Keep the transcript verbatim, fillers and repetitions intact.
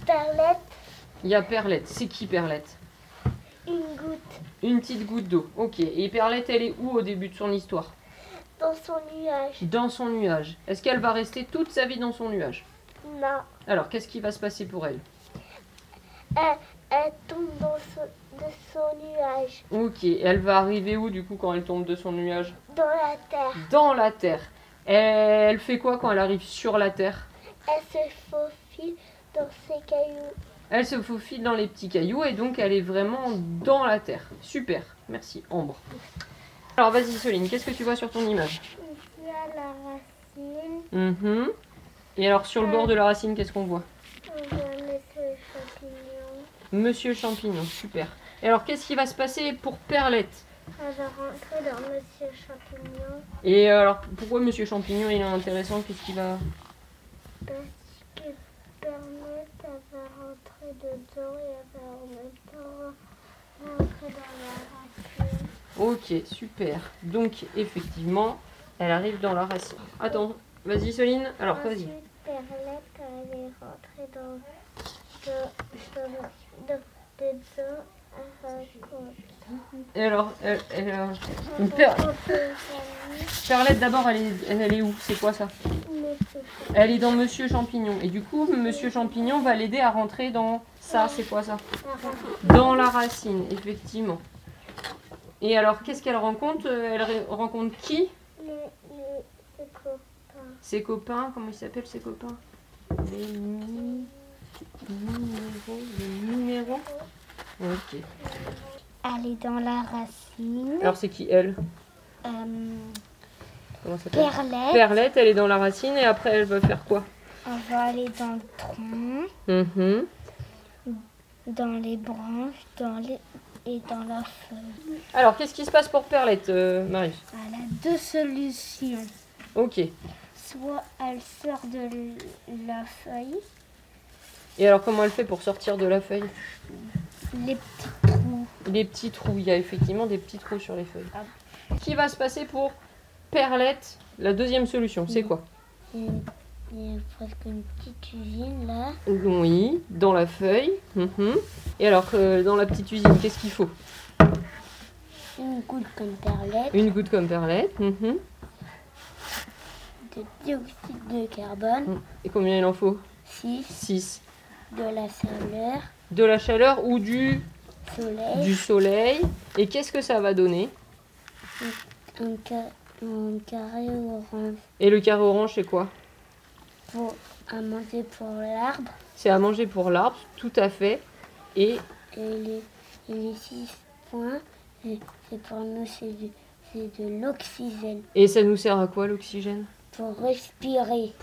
Perlette. Il y a Perlette. C'est qui Perlette? Une goutte. Une petite goutte d'eau. Ok. Et Perlette, elle est où au début de son histoire? Dans son nuage. Dans son nuage. Est-ce qu'elle va rester toute sa vie dans son nuage? Non. Alors, qu'est-ce qui va se passer pour elle? Elle, elle tombe dans son, de son nuage. Ok. Elle va arriver où du coup quand elle tombe de son nuage? Dans la terre. Dans la terre. Elle fait quoi quand elle arrive sur la terre? Elle se faufile dans ses cailloux. Elle se faufile dans les petits cailloux et donc elle est vraiment dans la terre. Super. Merci Ambre. Alors vas-y Soline, qu'est-ce que tu vois sur ton image? Ici à la racine. Mhm. Et alors sur le bord de la racine, qu'est-ce qu'on voit? On voit Monsieur Champignon. Monsieur Champignon, super. Et alors qu'est-ce qui va se passer pour Perlette? Elle va rentrer dans Monsieur Champignon. Et alors pourquoi Monsieur Champignon il est intéressant? Qu'est-ce qu'il va... Parce que Perlette, elle va rentrer dedans et elle va en même temps rentrer dans la racine. Ok, super. Donc effectivement, elle arrive dans la racine. Attends, vas-y Soline. Alors vas-y. Ensuite, Perlette, quand elle est rentrée dans, dans, dans, dans, dedans, elle raconte. Et alors, elle, elle, euh, une per- Perlette d'abord, elle est, elle, elle est où? C'est quoi ça? Elle est dans Monsieur Champignon. Et du coup, Monsieur Champignon va l'aider à rentrer dans ça. C'est quoi ça? Dans la racine, effectivement. Et alors, qu'est-ce qu'elle rencontre? Elle ré- rencontre qui? Les, les, les copains. Ses copains. Comment ils s'appellent ses copains? Les mi- numéros. Les numéros. Ok. Elle est dans la racine. Alors, c'est qui elle? Euh, Comment ça s'appelle? Perlette. Perlette, elle est dans la racine et après, elle va faire quoi? On va aller dans le tronc, Mhm. dans les branches, dans les et dans la feuille. Alors, qu'est-ce qui se passe pour Perlette, euh, Marius? Elle a deux solutions. Ok. Soit elle sort de l- la feuille, Et alors, comment elle fait pour sortir de la feuille? les petits trous. Les petits trous. Il y a effectivement des petits trous sur les feuilles. Qu'est-ce qui va se passer pour Perlette? La deuxième solution, c'est quoi? Il y a- il y a presque une petite usine là. Oui, dans la feuille. Mhm. Et alors, euh, dans la petite usine, qu'est-ce qu'il faut? Une goutte comme Perlette, Une goutte comme Perlette. Mhm. de dioxyde de carbone, Et combien il en faut? six, six. de la chaleur, De la chaleur ou du, soleil, du soleil. Et qu'est-ce que ça va donner? un, ca- un carré orange Et le carré orange, c'est quoi? pour à manger pour l'arbre. C'est à manger pour l'arbre, tout à fait. Et Et les, et les six points, c'est c'est pour nous, c'est du- c'est de l'oxygène Et ça nous sert à quoi l'oxygène? pour respirer.